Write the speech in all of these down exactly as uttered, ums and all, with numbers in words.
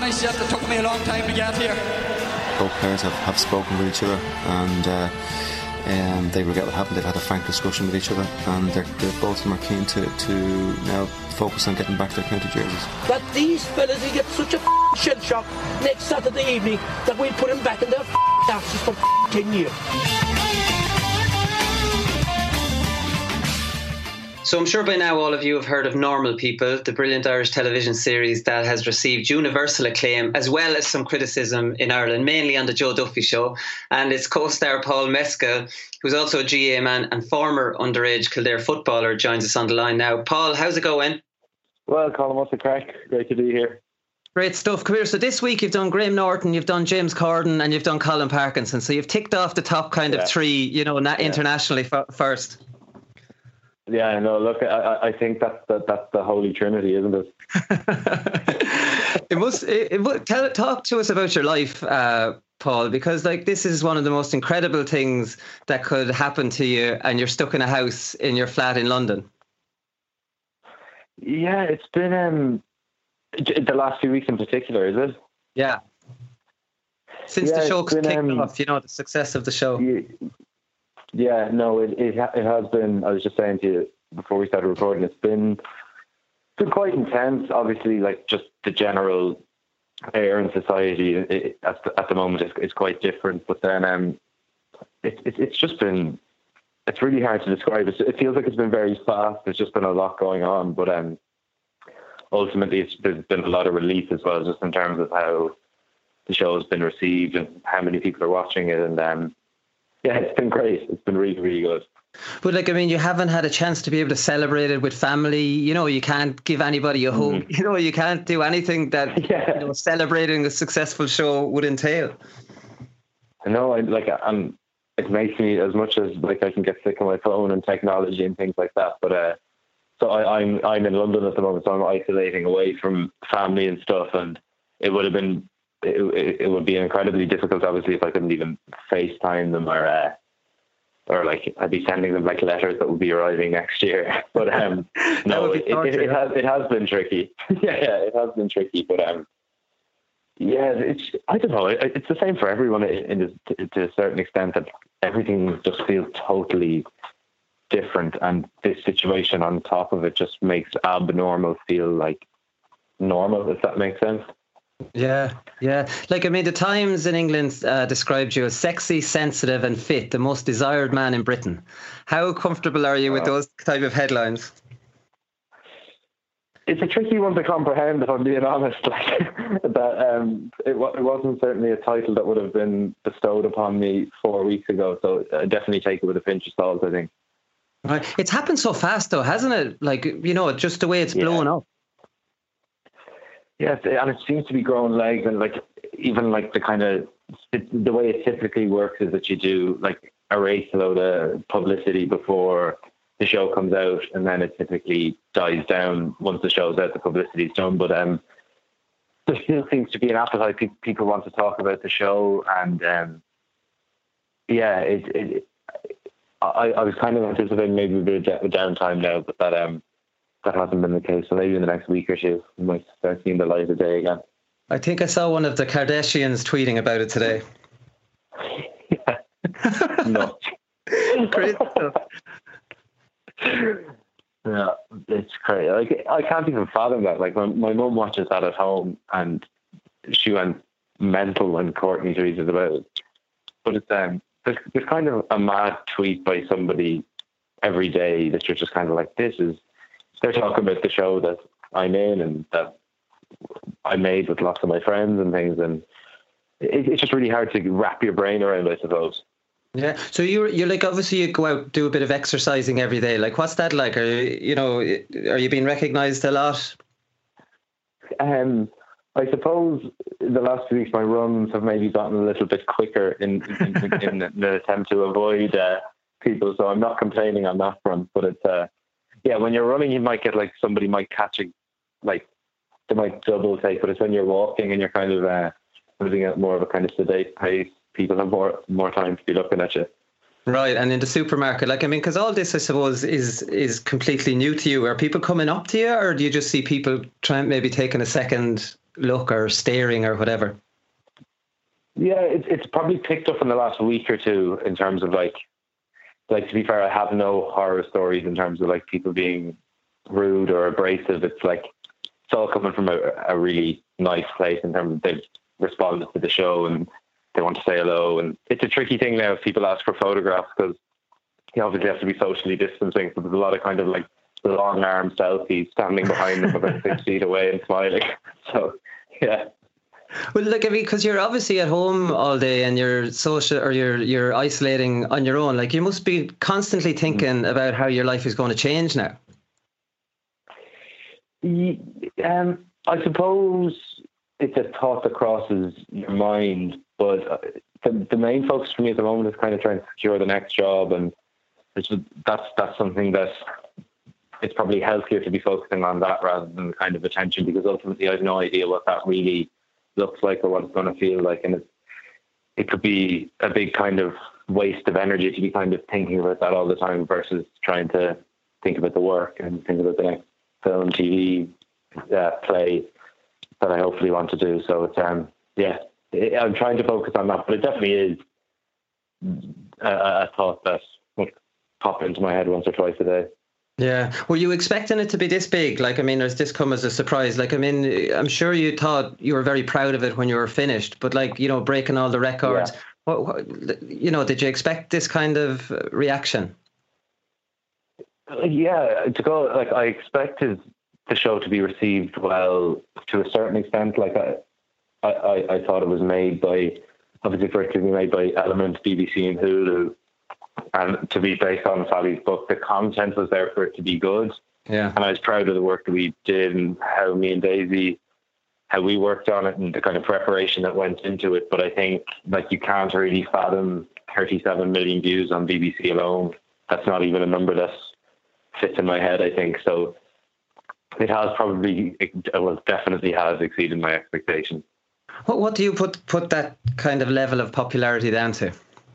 honest, yet it took me a long time to get here. Both players have, have spoken with each other, and uh, um, they regret what happened. They've had a frank discussion with each other, and they're, they're, both of them are keen to, to now focus on getting back their county jerseys. That these fellas will get such a shell shock next Saturday evening that we'll put them back in their asses for ten years. So I'm sure by now all of you have heard of Normal People, the brilliant Irish television series that has received universal acclaim as well as some criticism in Ireland, mainly on the Joe Duffy Show. And its co-star Paul Mescal, who's also a G A A man and former underage Kildare footballer, joins us on the line now. Paul, how's it going? Well, Colin, what's the crack? Great to be here. Great stuff. Come here. So this week you've done Graham Norton, you've done James Corden, and you've done Colin Parkinson. So you've ticked off the top kind yeah. of three, you know, not yeah. internationally f- first. Yeah, no, look, I, I think that's the, that's the holy trinity, isn't it? it must. It, it, tell, talk to us about your life, uh, Paul, because like this is one of the most incredible things that could happen to you, and you're stuck in a house in your flat in London. Yeah, it's been um, the last few weeks in particular, is it? Yeah. Since yeah, the show kicked um, off, you know, the success of the show. Yeah, yeah no, it it, ha- it has been. I was just saying to you before we started recording, it's been it's been quite intense. Obviously, like just the general air in society it, at the, at the moment is, is quite different. But then um, it, it it's just been. It's really hard to describe. It. It feels like it's been very fast. There's just been a lot going on, but um, ultimately, it's, there's been a lot of relief as well, just in terms of how the show has been received and how many people are watching it. And um, yeah, it's been great. It's been really, really good. But like, I mean, you haven't had a chance to be able to celebrate it with family. You know, you can't give anybody a hug. Mm. You know, you can't do anything that yeah. you know, celebrating a successful show would entail. I know. I like. I'm. It makes me, as much as like I can get sick of my phone and technology and things like that. But uh, so I, I'm I'm in London at the moment, so I'm isolating away from family and stuff. And it would have been it, it, it would be incredibly difficult, obviously, if I couldn't even FaceTime them or uh, or like I'd be sending them like letters that would be arriving next year. But um, no, it, it, it has it has been tricky. yeah, yeah, it has been tricky. But um. Yeah, it's, I don't know. It's the same for everyone in, in, to, to a certain extent, that everything just feels totally different. And this situation on top of it just makes abnormal feel like normal, if that makes sense. Yeah, yeah. Like, I mean, the Times in England uh, described you as sexy, sensitive and fit, the most desired man in Britain. How comfortable are you with those type of headlines? It's a tricky one to comprehend, if I'm being honest. Like that, um, it, it wasn't certainly a title that would have been bestowed upon me four weeks ago. So I definitely take it with a pinch of salt, I think. Right, it's happened so fast, though, hasn't it? Like, you know, just the way it's yeah. blown up. Yes, and it seems to be growing legs, and like even like the kind of it, the way it typically works is that you do like a race load of publicity before the show comes out, and then it typically dies down once the show's out, the publicity's done. But um, there still seems to be an appetite. Pe- people want to talk about the show, and um, yeah, it, it, I, I was kind of anticipating maybe a bit of downtime now, but that um, that hasn't been the case. So maybe in the next week or two, we might start seeing the light of day again. I think I saw one of the Kardashians tweeting about it today. yeah, no, great stuff. Yeah, it's crazy. Like I can't even fathom that. Like my my mum watches that at home, and she went mental when Courtney tweeted about it. But it's um, there's, there's kind of a mad tweet by somebody every day that you're just kind of like, this is. They're talking about the show that I'm in and that I made with lots of my friends and things, and it, it's just really hard to wrap your brain around, I suppose. Yeah. So you're you're like, obviously you go out, do a bit of exercising every day. Like, what's that like? Are you, you know, are you being recognised a lot? Um, I suppose the last few weeks my runs have maybe gotten a little bit quicker in in, in, in an attempt to avoid uh, people. So I'm not complaining on that front. But it's uh, yeah, when you're running, you might get like somebody might catch a like they might double take. But it's when you're walking and you're kind of uh, moving at more of a kind of sedate pace. People have more more time to be looking at you. Right, and in the supermarket, like, I mean, because all this, I suppose, is is completely new to you. Are people coming up to you, or do you just see people trying, maybe taking a second look or staring or whatever? Yeah, it's it's probably picked up in the last week or two in terms of like, like to be fair, I have no horror stories in terms of like people being rude or abrasive. It's like it's all coming from a, a really nice place in terms of they've responded to the show and they want to say hello. And it's a tricky thing now if people ask for photographs because you obviously have to be socially distancing. So there's a lot of kind of like long arm selfies standing behind them about six feet away and smiling. So yeah. Well, look, I mean, because you're obviously at home all day and you're social or you're you're isolating on your own. Like, you must be constantly thinking about how your life is going to change now. Um, I suppose it's a thought that crosses your mind, but the, the main focus for me at the moment is kind of trying to secure the next job, and it's, that's that's something that it's probably healthier to be focusing on that rather than kind of attention, because ultimately I have no idea what that really looks like or what it's going to feel like, and it's, it could be a big kind of waste of energy to be kind of thinking about that all the time versus trying to think about the work and think about the next film, T V, uh, play that I hopefully want to do. So it's um yeah, it, I'm trying to focus on that, but it definitely is a, a thought that would pop into my head once or twice a day. Yeah. Were you expecting it to be this big? Like, I mean, has this come as a surprise? Like, I mean, I'm sure you thought you were very proud of it when you were finished, but like, you know, breaking all the records, Yeah. what, what, you know, did you expect this kind of reaction? Yeah, to go, like, I expected the show to be received well to a certain extent. Like, I, I, I thought it was made by, obviously for it to be made by Element, B B C and Hulu, and to be based on Sally's book, the content was there for it to be good. Yeah. And I was proud of the work that we did and how me and Daisy, how we worked on it and the kind of preparation that went into it. But I think, like, you can't really fathom thirty-seven million views on B B C alone. That's not even a number that fits in my head, I think. So it has probably, it, well, definitely has exceeded my expectations. What, what do you put, put that kind of level of popularity down to?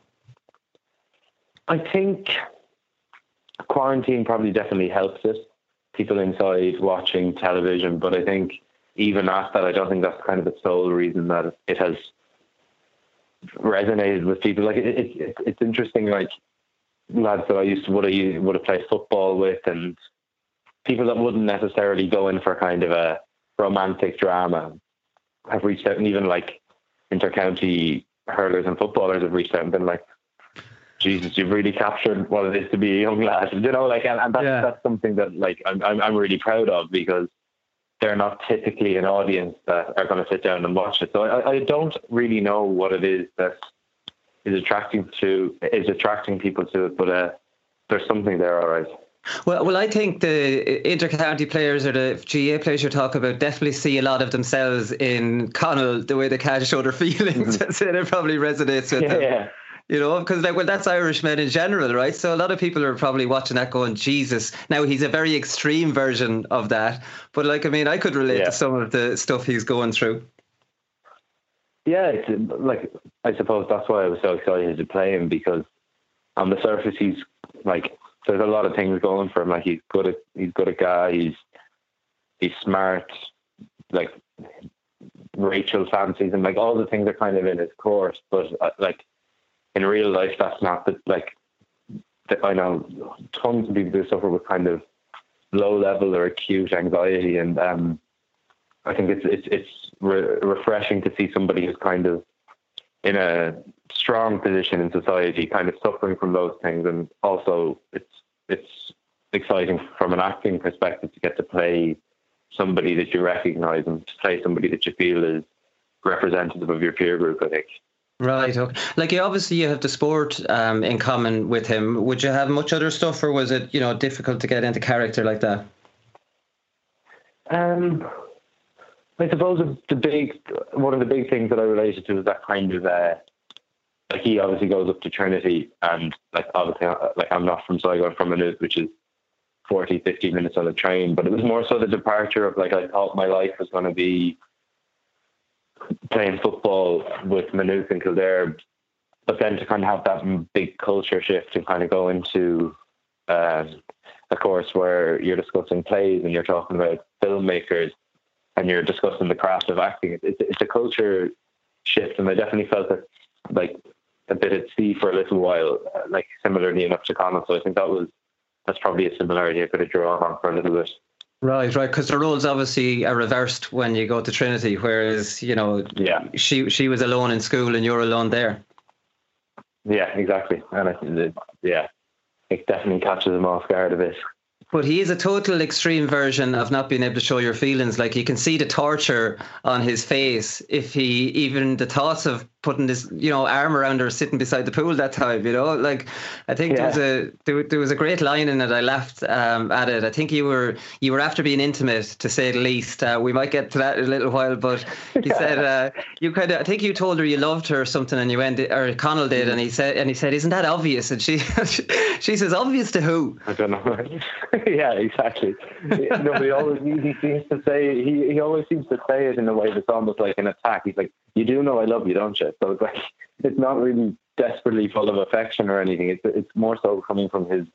I think quarantine probably definitely helps it. People inside watching television, but I think even at that, I don't think that's kind of the sole reason that it has resonated with people. Like it, it, it it's interesting, like lads that I used to would have would have played football with, and people that wouldn't necessarily go in for kind of a romantic drama have reached out, and even like inter-county hurlers and footballers have reached out and been like, Jesus, you've really captured what it is to be a young lad, you know, like, and, and that's, yeah. that's something that, like, I'm, I'm, I'm really proud of, because they're not typically an audience that are going to sit down and watch it. So I, I don't really know what it is that is attracting to, is attracting people to it, but uh, there's something there, all right. Well, well, I think the inter-county players or the G A players you're talking about definitely see a lot of themselves in Connell, the way they can't show their feelings. Mm-hmm. So it probably resonates with yeah, them. Yeah. You know, because like, well, that's Irishmen in general, right? So a lot of people are probably watching that going, Jesus. Now, he's a very extreme version of that. But like, I mean, I could relate yeah. to some of the stuff he's going through. Yeah, it's like, I suppose that's why I was so excited to play him, because on the surface, he's like, there's a lot of things going for him. Like, he's good at, he's good at guy. He's, he's smart. Like, Rachel fancies him. Like, all the things are kind of in his course. But uh, like, in real life, that's not the, like, the, I know tons of people who suffer with kind of low level or acute anxiety. And um, I think it's, it's, it's re- refreshing to see somebody who's kind of in a strong position in society, kind of suffering from those things. And also it's, it's exciting from an acting perspective to get to play somebody that you recognize and to play somebody that you feel is representative of your peer group, I think. Right. Okay. Like, you obviously you have the sport um, in common with him. Would you have much other stuff, or was it, you know, difficult to get into character like that? Um, I suppose the big one of the big things that I related to is that kind of uh, like, he obviously goes up to Trinity, and like obviously like I'm not from Sligo, I'm from Maynooth, which is forty, fifty minutes on a train. But it was more so the departure of, like, I thought my life was going to be playing football with Maynooth and Kildare, but then to kind of have that big culture shift and kind of go into um, a course where you're discussing plays and you're talking about filmmakers, and you're discussing the craft of acting. It, it, it's a culture shift, and I definitely felt that like a bit at sea for a little while, uh, like similarly enough to Connell. So I think that was that's probably a similarity I could have drawn on for a little bit. Right, right, because the roles obviously are reversed when you go to Trinity, whereas, you know, yeah, she she was alone in school and you're alone there. Yeah, exactly. And I think that, yeah, it definitely catches them off guard a bit. But he is a total extreme version of not being able to show your feelings. Like, you can see the torture on his face if he even the thoughts of putting this, you know, arm around her sitting beside the pool that time, you know. Like, I think Yeah. there was a there, there was a great line in it. I laughed um, at it. I think you were you were after being intimate, to say the least. Uh, we might get to that in a little while, but he said uh, you kind of I think you told her you loved her or something, and you went, or Connell did, and he said and he said, "Isn't that obvious?" And she she says, "Obvious to who?" I don't know. Yeah, exactly. No, but he always he, he seems to say he, he always seems to say it in a way that's almost like an attack. He's like, "You do know I love you, don't you?" So it's like it's not really desperately full of affection or anything. It's it's more so coming from his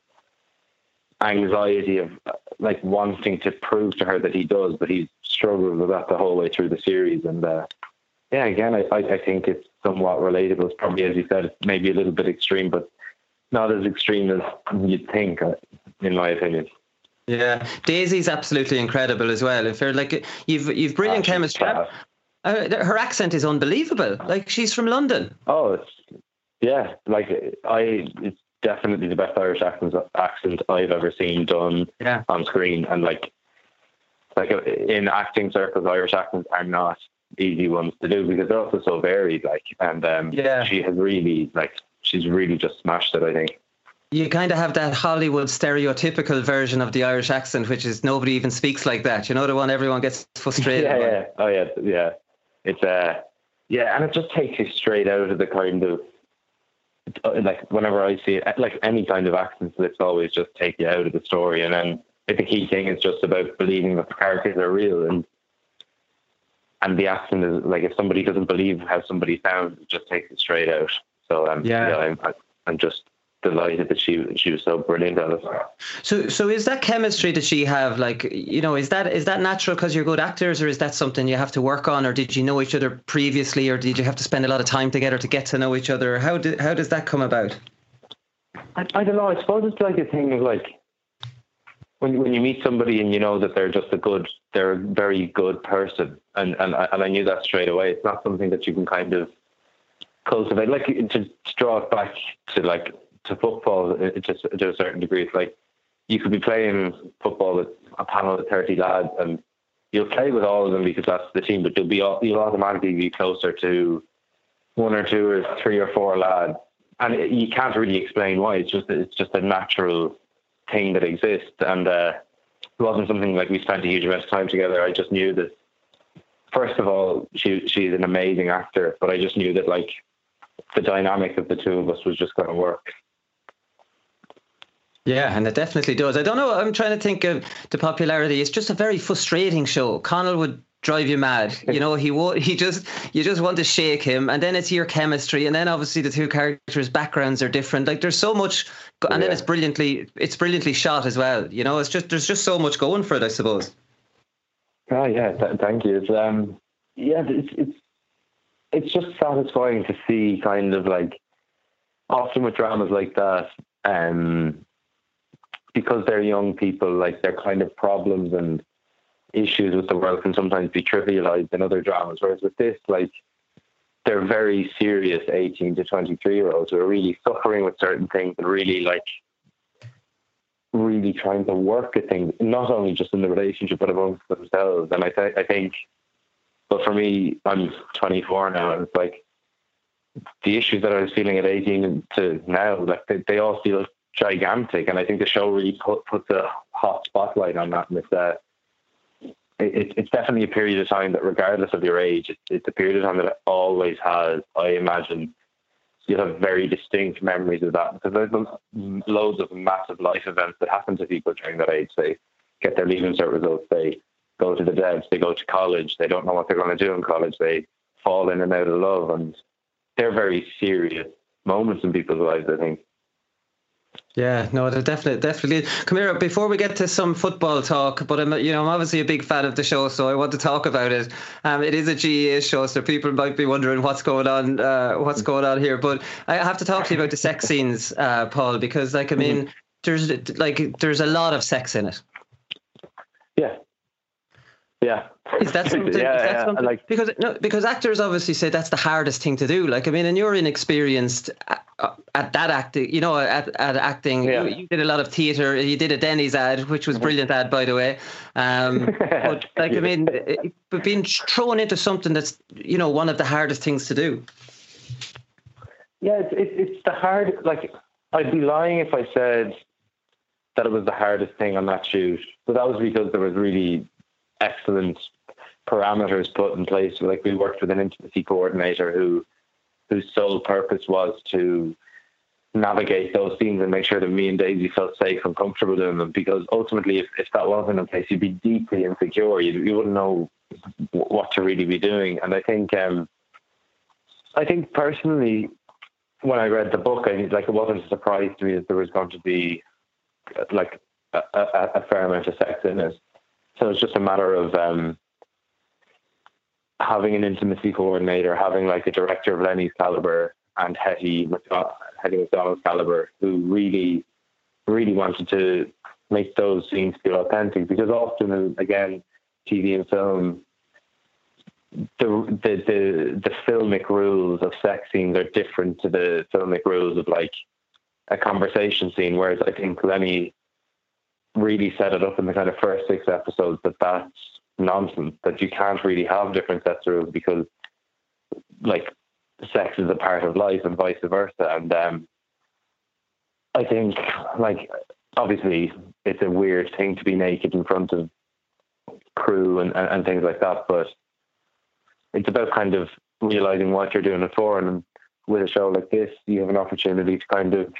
anxiety of like wanting to prove to her that he does, but he's struggled with that the whole way through the series. And uh, yeah, again, I, I I think it's somewhat relatable. It's probably, as you said, maybe a little bit extreme, but not as extreme as you'd think, in my opinion. Yeah, Daisy's absolutely incredible as well. If you're like, you've you've brilliant Oh, chemistry. fab. Uh, her accent is unbelievable. Like, she's from London. Oh, it's, yeah, like I, it's definitely the best Irish accent accent I've ever seen done Yeah. on screen. And like, like in acting circles, Irish accents are not easy ones to do because they're also so varied. Like, and um, Yeah. she has really, like, she's really just smashed it, I think. You kind of have that Hollywood stereotypical version of the Irish accent, which is nobody even speaks like that. You know, the one everyone gets frustrated Yeah, by. yeah, oh yeah, yeah. It's uh, yeah, and it just takes you straight out of the kind of like whenever I see it, like any kind of accent slips always just take you out of the story. And then I think the key thing is just about believing that the characters are real, and and the accent is like if somebody doesn't believe how somebody sounds, it just takes it straight out. So um, Yeah. yeah, I'm I'm just delighted that she she was so brilliant at it. So, so is that chemistry that she have, like, you know, is that is that natural because you're good actors, or is that something you have to work on, or did you know each other previously, or did you have to spend a lot of time together to get to know each other? How did how does that come about? I, I don't know. I suppose it's like a thing of like when when you meet somebody and you know that they're just a good, they're a very good person, and and I, and I knew that straight away. It's not something that you can kind of cultivate. Like to, to draw it back to like to football, it just to a certain degree. It's like you could be playing football with a panel of thirty lads, and you'll play with all of them because that's the team. But you'll be you'll automatically be closer to one or two or three or four lads, and it, you can't really explain why. It's just it's just a natural thing that exists, and uh, it wasn't something like we spent a huge amount of time together. I just knew that first of all, she she's an amazing actor, but I just knew that like the dynamic of the two of us was just going to work. Yeah, and it definitely does. I don't know. I'm trying to think of the popularity. It's just a very frustrating show. Connell would drive you mad. You know, he would. He just you just want to shake him, and then it's your chemistry, and then obviously the two characters' backgrounds are different. Like, there's so much, and then Yeah. it's brilliantly it's brilliantly shot as well. You know, it's just there's just so much going for it, I suppose. Oh yeah, th- thank you. It's um yeah, it's it's it's just satisfying to see kind of like often with dramas like that, um because they're young people, like their kind of problems and issues with the world can sometimes be trivialized in other dramas. Whereas with this, like they're very serious eighteen to twenty-three year olds who are really suffering with certain things and really like really trying to work at things, not only just in the relationship but amongst themselves. And I, th- I think, but for me, I'm twenty-four now, and it's like the issues that I was feeling at eighteen to now, like they, they all feel gigantic. And I think the show really put, puts a hot spotlight on that. And it's, uh, it, it's definitely a period of time that, regardless of your age, it, it's a period of time that it always has, I imagine, you'll have very distinct memories of that, because there's loads of massive life events that happen to people during that age. They get their leaving cert results, they go to the devs, they go to college, they don't know what they're going to do in college, they fall in and out of love, and they're very serious moments in people's lives, I think. Yeah, no, they're definitely, definitely. Come here, before we get to some football talk, but I'm, you know, I'm obviously a big fan of the show, so I want to talk about it. Um, it is a G E A show, so people might be wondering what's going on, uh, what's going on here. But I have to talk to you about the sex scenes, uh, Paul, because, like, I mean, there's like there's a lot of sex in it. Yeah. Yeah. Is that something? yeah, is that yeah, something? like, because no, because actors obviously say that's the hardest thing to do. Like, I mean, and you're inexperienced at, at that acting. You know, at, at acting, yeah. you, you did a lot of theatre. You did a Denny's ad, which was a brilliant ad, by the way. Um, but like, I mean, it, but being thrown into something that's, you know, one of the hardest things to do. Yeah, it's it, it's the hard. Like, I'd be lying if I said that it was the hardest thing on that shoot. But that was because there was really excellent parameters put in place. Like, we worked with an intimacy coordinator who whose sole purpose was to navigate those scenes and make sure that me and Daisy felt safe and comfortable doing them, because ultimately if, if that wasn't in place, you'd be deeply insecure. You, you wouldn't know what to really be doing. And I think um I think personally, when I read the book, I like it wasn't a surprise to me that there was going to be like a, a, a fair amount of sex in it. So it's just a matter of um, having an intimacy coordinator, having like a director of Lenny's caliber and Hetty McDonald, Hetty McDonald's caliber, who really, really wanted to make those scenes feel authentic. Because often, again, T V and film, the the the, the filmic rules of sex scenes are different to the filmic rules of like a conversation scene. Whereas I think Lenny really set it up in the kind of first six episodes that that's nonsense, that you can't really have different sets of rules, because like sex is a part of life and vice versa. And um, I think like obviously it's a weird thing to be naked in front of crew and, and, and things like that, but it's about kind of realizing what you're doing it for. And with a show like this, you have an opportunity to kind of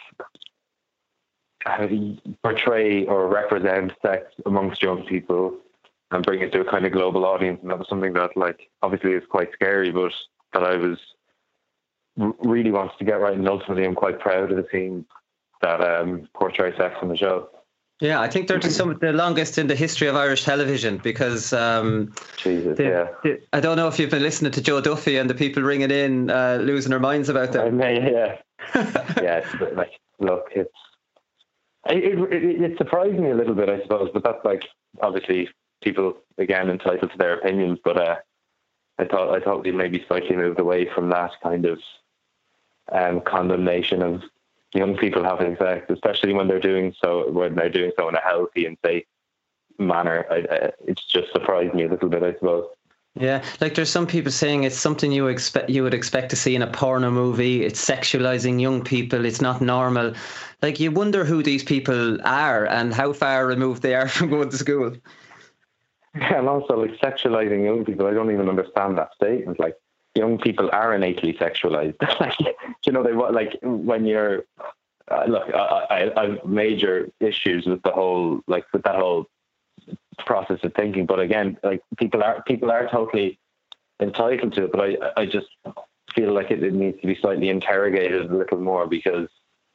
portray or represent sex amongst young people and bring it to a kind of global audience. And that was something that, like, obviously is quite scary, but that I was r- really wanted to get right. And ultimately, I'm quite proud of the team that um, portray sex on the show. Yeah, I think they're some of the longest in the history of Irish television, because um, Jesus, they, yeah. They, I don't know if you've been listening to Joe Duffy and the people ringing in, uh, losing their minds about them. I mean, yeah, yeah. It's a bit like, look, it's it, it, it surprised me a little bit, I suppose, but that's like obviously people again entitled to their opinions. But uh, I thought I thought we maybe slightly moved away from that kind of um, condemnation of young people having sex, especially when they're doing so when they're doing so in a healthy and safe manner. I, I, it's just surprised me a little bit, I suppose. Yeah, like there's some people saying it's something you expect you would expect to see in a porno movie. It's sexualizing young people. It's not normal. Like, you wonder who these people are and how far removed they are from going to school. Yeah, and also like sexualizing young people. I don't even understand that statement. Like, young people are innately sexualized. Like, you know, they like when you're uh, look. I, I, I have major issues with the whole like with that whole process of thinking. But again, like people are people are totally entitled to it. But I I just feel like it, it needs to be slightly interrogated a little more, because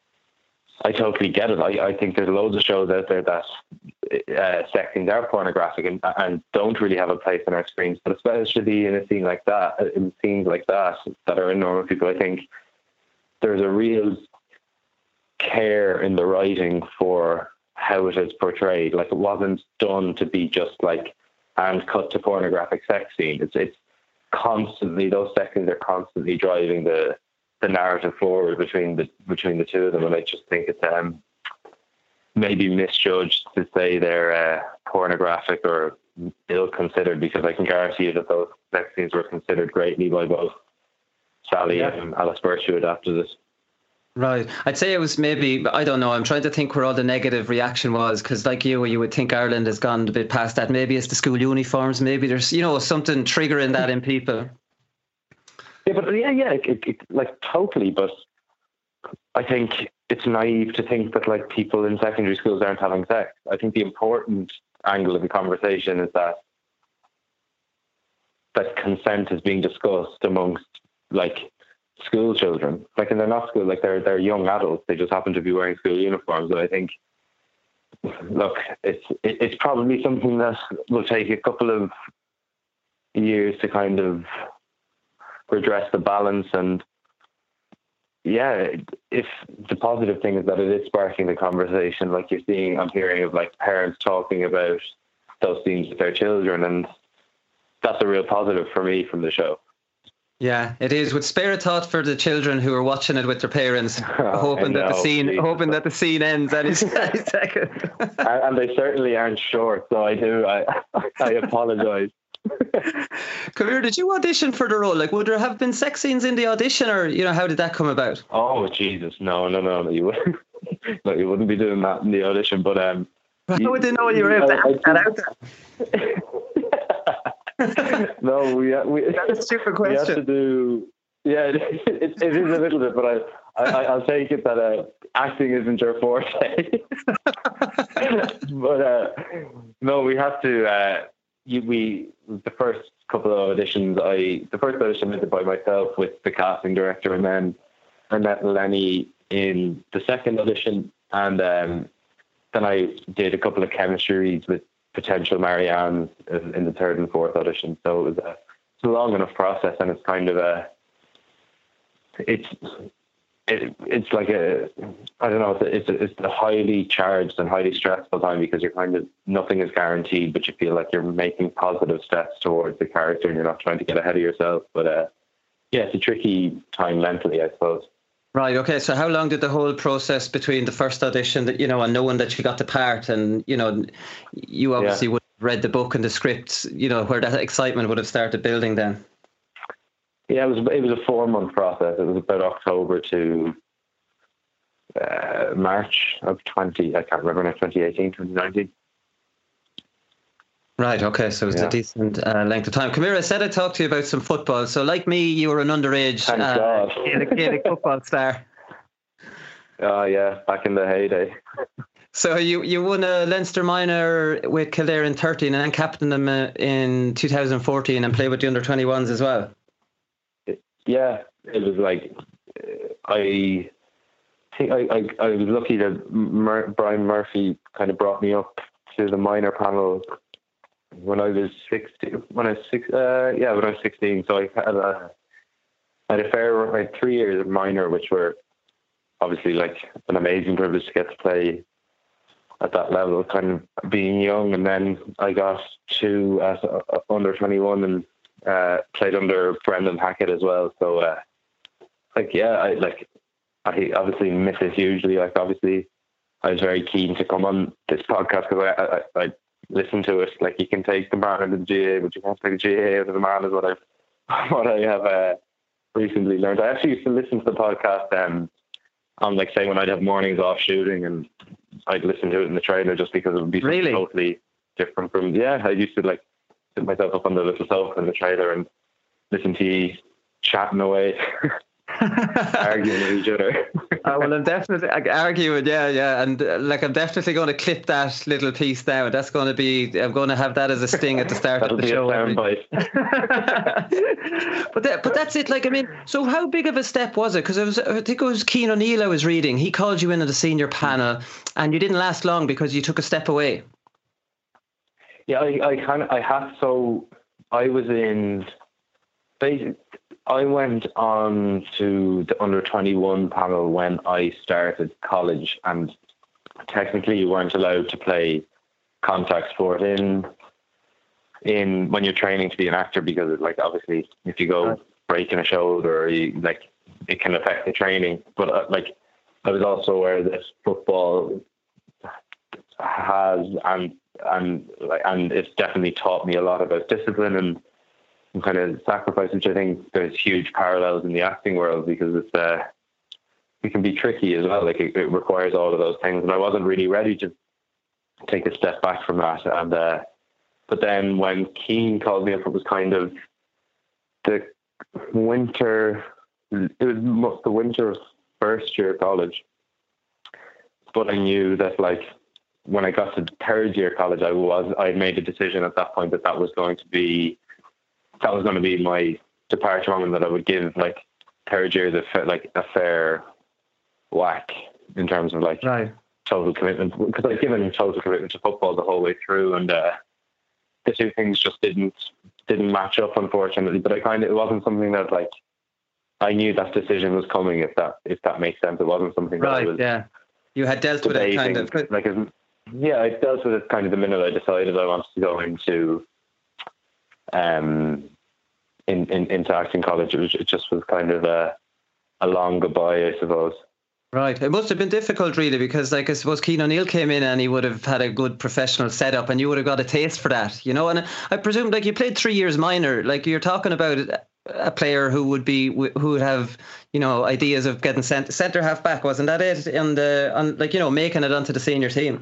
I totally get it. I, I think there's loads of shows out there that uh, sex scenes are pornographic and, and don't really have a place on our screens. But especially in a scene like that, in scenes like that that are in normal people, I think there's a real care in the writing for how it is portrayed. Like, it wasn't done to be just like and cut to pornographic sex scene. It's it's constantly, those sex scenes are constantly driving the the narrative forward between the between the two of them, and I just think it's um maybe misjudged to say they're uh, pornographic or ill considered, because I can guarantee you that those sex scenes were considered greatly by both Sally yeah. and Alice Birch, who adapted it. Right. I'd say it was maybe, I don't know, I'm trying to think where all the negative reaction was, because like you, you would think Ireland has gone a bit past that. Maybe it's the school uniforms, maybe there's, you know, something triggering that in people. Yeah, but yeah, yeah, it, it, it, like totally. But I think it's naive to think that like people in secondary schools aren't having sex. I think the important angle of the conversation is that that consent is being discussed amongst like school children. Like, and they're not school, like they're they're young adults. They just happen to be wearing school uniforms. But I think, look, it's it, it's probably something that will take a couple of years to kind of redress the balance. And yeah, if the positive thing is that it is sparking the conversation, like you're seeing, I'm hearing of like parents talking about those themes with their children, and that's a real positive for me from the show. Yeah, it is. Would spare a thought for the children who are watching it with their parents, hoping know, that the scene, Jesus. hoping that the scene ends any, any second. and, and they certainly aren't short, so I do. I I apologise. Come here. Did you audition for the role? Like, would there have been sex scenes in the audition, or you know, how did that come about? Oh Jesus, no, no, no, no! You wouldn't. No, you wouldn't be doing that in the audition. But um, how you, would they know you were able to act that out there? No, we we. That's a stupid question. We have to do. Yeah, it, it, it is a little bit, but I, I I'll take it that uh, acting isn't your forte. But uh, no, we have to. Uh, you, we the first couple of auditions, I the first audition I did by myself with the casting director, and then I met Lenny in the second audition, and um, then I did a couple of chemistries with potential Marianne in the third and fourth audition. So it was a, it's a long enough process, and it's kind of a, it's, it, it's like a, I don't know, it's a, it's a highly charged and highly stressful time, because you're kind of, nothing is guaranteed, but you feel like you're making positive steps towards the character and you're not trying to get ahead of yourself. But uh, yeah, it's a tricky time mentally, I suppose. Right. Okay. So how long did the whole process between the first audition, that, you know, and knowing that you got the part, and, you know, you obviously yeah. would have read the book and the script, you know, where that excitement would have started building then? Yeah, it was, it was a four month process. It was about October to uh, March of twenty, I can't remember now, twenty eighteen, twenty nineteen. Right, okay, so it was yeah. a decent uh, length of time. Come here, I said I'd talk to you about some football. So like me, you were an underage uh, Gaelic, Gaelic football star. Oh, yeah, back in the heyday. So you, you won a Leinster minor with Kildare in thirteen, and then captained them uh, in two thousand fourteen, and played with the under twenty-ones as well. Yeah, it was like, I think I, I, I was lucky that Mur- Brian Murphy kind of brought me up to the minor panel when I was sixteen, when I was six, uh, yeah, when I was sixteen. So I had a, I had a fair, I had three years of minor, which were obviously like an amazing privilege to get to play at that level, kind of being young. And then I got two as uh, under twenty-one, and uh, played under Brendan Hackett as well. So, uh, like, yeah, I like, I obviously miss it hugely. Like, obviously, I was very keen to come on this podcast because I, I, I listen to it. Like, you can take the man out of the G A A, but you can't take the G A A out of the man, is what I've, what I have uh, recently learned. I actually used to listen to the podcast um, on, like, say, when I'd have mornings off shooting, and I'd listen to it in the trailer just because it would be really? totally different from, yeah, I used to, like, sit myself up on the little sofa in the trailer and listen to you chatting away. Arguing with each other. uh, well, I'm definitely arguing, yeah, yeah, and uh, like I'm definitely going to clip that little piece now. That's going to be, I'm going to have that as a sting at the start of the be show. A soundbite. but that, but that's it. Like, I mean, so how big of a step was it? Because I was, I think it was Cian O'Neill I was reading. He called you into the senior panel, and you didn't last long because you took a step away. Yeah, I, I kind of, I had so I was in basically. I went on to the under twenty-one panel when I started college, and technically you weren't allowed to play contact sport in in when you're training to be an actor, because like obviously if you go breaking a shoulder, or you, like it can affect the training. But uh, like I was also aware that football has and and and it's definitely taught me a lot about discipline and kind of sacrifice, which I think there's huge parallels in the acting world, because it's uh, it can be tricky as well. Like it, it requires all of those things, and I wasn't really ready to take a step back from that. And uh, but then when Cian called me up, it was kind of the winter. It was the winter of first year college, but I knew that like when I got to third year college, I was I had made a decision at that point that that was going to be. That was going to be my departure moment, that I would give like third year is a fa- like a fair whack in terms of like Right. total commitment, because I've given total commitment to football the whole way through, and uh, the two things just didn't didn't match up, unfortunately. But I kind of it wasn't something that like I knew that decision was coming. If that if that makes sense, it wasn't something that I Right. was Yeah. You had dealt with it kind debating. of. Like, as- yeah, I dealt with it kind of the minute I decided I wanted to go into um in, in into acting college. It, was, it just was kind of a a long goodbye, I suppose. Right. It must have been difficult, really, because, like, I suppose Cian O'Neill came in and he would have had a good professional setup and you would have got a taste for that, you know? And I presume, like, you played three years minor. Like, you're talking about a player who would be, who would have, you know, ideas of getting centre, centre half back. Wasn't that it? And, the, on, like, you know, making it onto the senior team.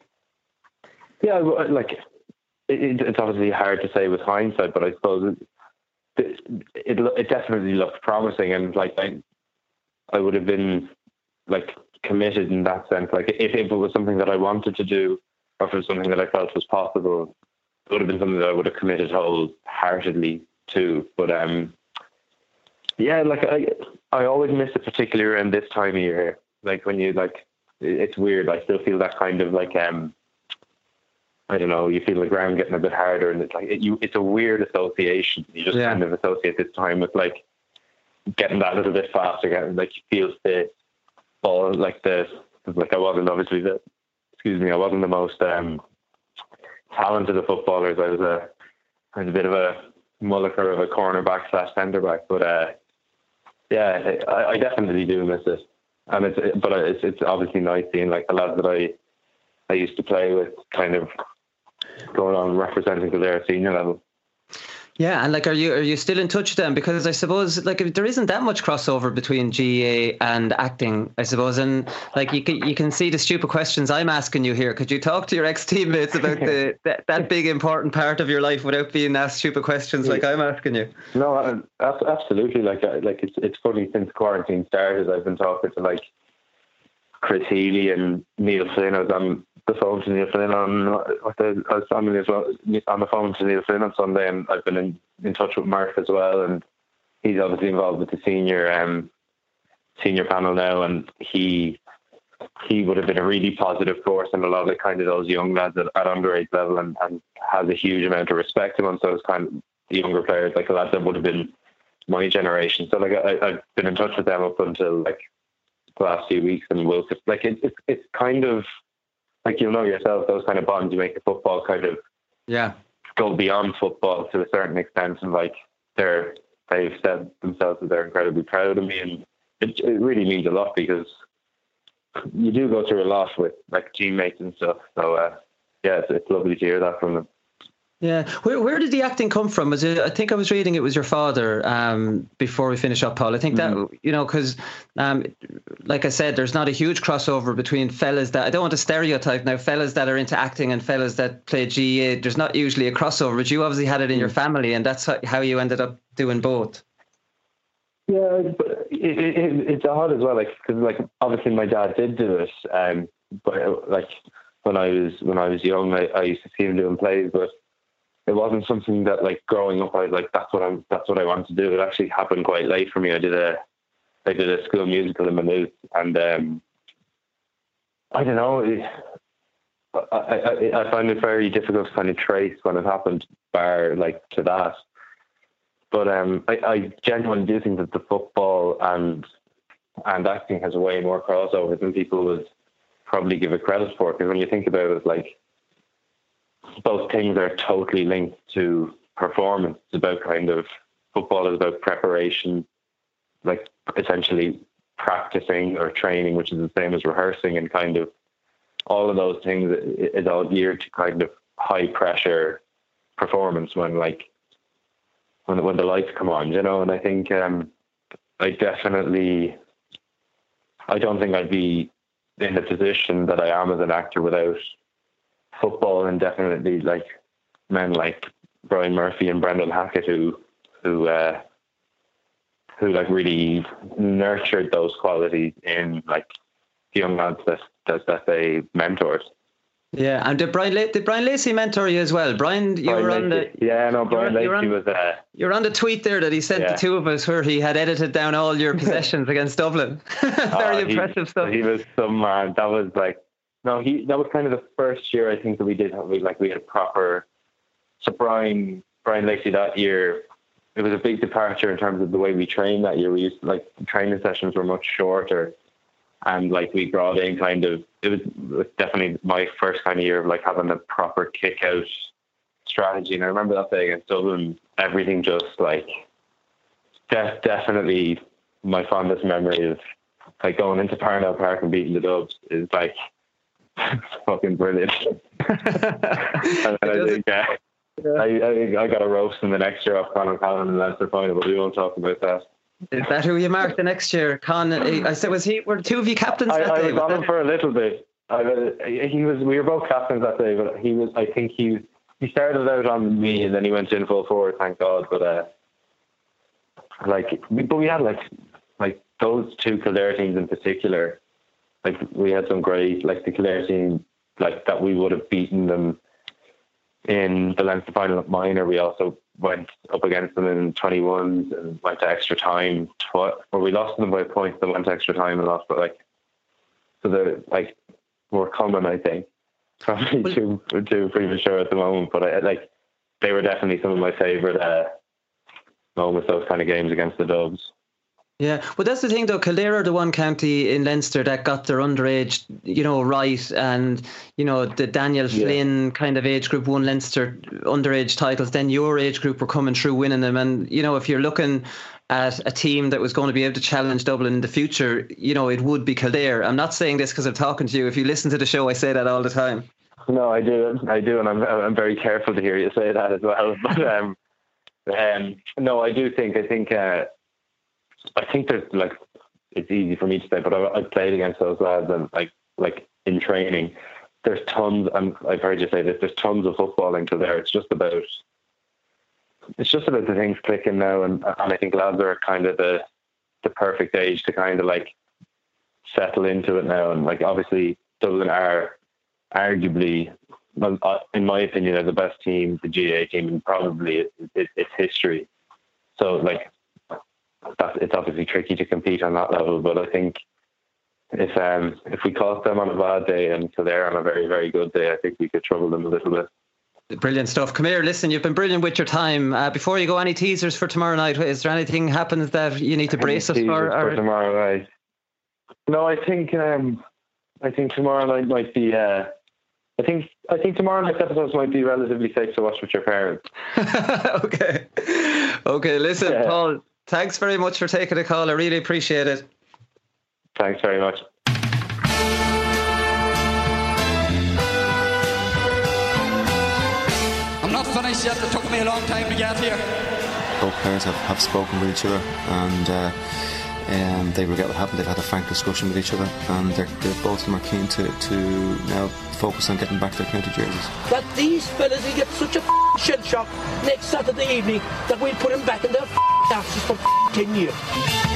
Yeah, like, it, it's obviously hard to say with hindsight, but I suppose it, it, it definitely looked promising. And, like, I, I would have been, like, committed in that sense. Like, if, if it was something that I wanted to do, or if it was something that I felt was possible, it would have been something that I would have committed wholeheartedly to. But um, yeah, like I, I always miss it, particularly around this time of year. Like when you like, it's weird. I still feel that kind of like um, I don't know. You feel the ground getting a bit harder, and it's like it, you. It's a weird association. You just Yeah. kind of associate this time with like getting that little bit faster, getting like you feel the ball like the like I wasn't obviously the excuse me I wasn't the most um, talented of footballers. I was a I was a bit of a mulliker of a cornerback slash centre back, but uh, yeah, I, I definitely do miss it. And it's but it's it's obviously nice seeing like the lads that I I used to play with kind of going on representing to their senior level. Yeah, and like, are you are you still in touch with them? Because I suppose like there isn't that much crossover between G A A and acting, I suppose, and like you can you can see the stupid questions I'm asking you here. Could you talk to your ex teammates about the that, that big important part of your life without being asked stupid questions like I'm asking you? No, absolutely. Like like it's it's funny, since quarantine started, I've been talking to like Chris Healy and Neil Flynn. I was on the phone to Neil Flynn on what the, I was on as well on the phone to Neil Flynn on Sunday, and I've been in, in touch with Mark as well, and he's obviously involved with the senior um senior panel now, and he he would have been a really positive force in a lot of the kind of those young lads at, at underage level, and, and has a huge amount of respect to him. So it's kind of the younger players, like the lads that would have been my generation. So like I, I've been in touch with them up until like the last few weeks, and we'll like it, it's it's kind of like, you'll know yourself, those kind of bonds you make in football kind of Yeah. go beyond football to a certain extent, and like they're they've said themselves that they're incredibly proud of me, and it, it really means a lot, because you do go through a lot with like teammates and stuff. So uh, yeah, it's, it's lovely to hear that from them. Yeah, where where did the acting come from? Was it? I think I was reading it was your father. Um, before we finish up, Paul, I think that mm-hmm. you know, because um, like I said, there's not a huge crossover between fellas that I don't want to stereotype now. Fellas that are into acting and fellas that play G A A. There's not usually a crossover, but you obviously had it in your family, and that's how you ended up doing both. Yeah, but it, it, it's odd as well, like because like obviously my dad did do it, um, but like when I was when I was young, I, I used to see him doing plays, but it wasn't something that, like, growing up, I was like, that's what I'm, that's what I want to do. It actually happened quite late for me. I did a, I did a school musical in Maynooth, and um, I don't know. It, I, I, I find it very difficult to kind of trace when it happened, bar like to that. But um, I, I genuinely do think that the football and and acting has way more crossover than people would probably give it credit for. Because when you think about it, like, both things are totally linked to performance. It's about kind of, football is about preparation, like essentially practicing or training, which is the same as rehearsing, and kind of all of those things is all geared to kind of high pressure performance when like when when the lights come on, you know. And I think um, I definitely, I don't think I'd be in the position that I am as an actor without football, and definitely like men like Brian Murphy and Brendan Hackett who who uh, who like really nurtured those qualities in like the young lads that that, that they mentored. Yeah, and did Brian, La- did Brian Lacey mentor you as well? Brian, you Brian were on the... Yeah, no, Brian you were, Lacey you were on, was... Uh, you were on the tweet there that he sent yeah. the two of us where he had edited down all your possessions against Dublin. Very uh, impressive he, stuff. He was some man. That was like... No, he. That was kind of the first year I think that we did have, we, like, we had proper... So Brian, Brian Lacey that year, it was a big departure in terms of the way we trained that year. We used to, like, the training sessions were much shorter. And like we brought in kind of, it was, it was definitely my first kind of year of like having a proper kick out strategy. And I remember that day against Dublin, everything just like, de- definitely my fondest memory of like going into Parnell Park and beating the Dubs is like fucking brilliant. And I think uh, I, I think I got a roast in the next year off Conor Callan in the Leinster final, but we won't talk about that. Is that who you marked the next year? Con, I said, was he? Were two of you captains I, that I day? was on him for a little bit. I, he was. We were both captains that day, but he was. I think he he started out on me, and then he went in full forward. Thank God. But uh, like, we, but we had like like those two Kildare teams in particular. Like we had some great like the Kildare team like that we would have beaten them in the Leinster final at minor. We also went up against them in twenty-ones and went to extra time. Tw- or we lost them by points, then went to extra time and lost. But like, so they're like, we're coming. I think probably too too premature at the moment. But I like, they were definitely some of my favourite uh, moments. Those kind of games against the Dubs. Yeah, well, that's the thing, though. Kildare are the one county in Leinster that got their underage, you know, right, and you know the Daniel yeah. Flynn kind of age group won Leinster underage titles. Then your age group were coming through winning them, and you know if you're looking at a team that was going to be able to challenge Dublin in the future, you know it would be Kildare. I'm not saying this because I'm talking to you. If you listen to the show, I say that all the time. No, I do, I do, and I'm I'm very careful to hear you say that as well. But um, um, no, I do think I think. Uh, I think there's like it's easy for me to say, but I, I played against those lads and like like in training, there's tons. And I've heard you say this. There's tons of footballing to there. It's just about it's just about the things clicking now, and and I think lads are kind of the the perfect age to kind of like settle into it now. And like obviously Dublin are arguably, in my opinion, are the best team, the G A A team, and probably it, it, its history. So like. That it's obviously tricky to compete on that level, but I think if um if we caught them on a bad day and Kildare on a very very good day, I think we could trouble them a little bit. Brilliant stuff. Come here, listen, you've been brilliant with your time. Uh, before you go, any teasers for tomorrow night? Is there anything happens that you need to brace us for? for tomorrow night? No, I think um I think tomorrow night might be. Uh, I think I think tomorrow night's episodes might be relatively safe to watch with your parents. okay, okay. Listen, yeah. Paul. Thanks very much for taking the call. I really appreciate it. Thanks very much. I'm not finished yet. It took me a long time to get here. Both players have, have spoken with each other, and uh, um, they regret what happened. They've had a frank discussion with each other, and they're, they're, both of them are keen to, to now focus on getting back their county jerseys. That these fellas will get such a shell shock next Saturday evening that we'll put them back in their asses for ten years.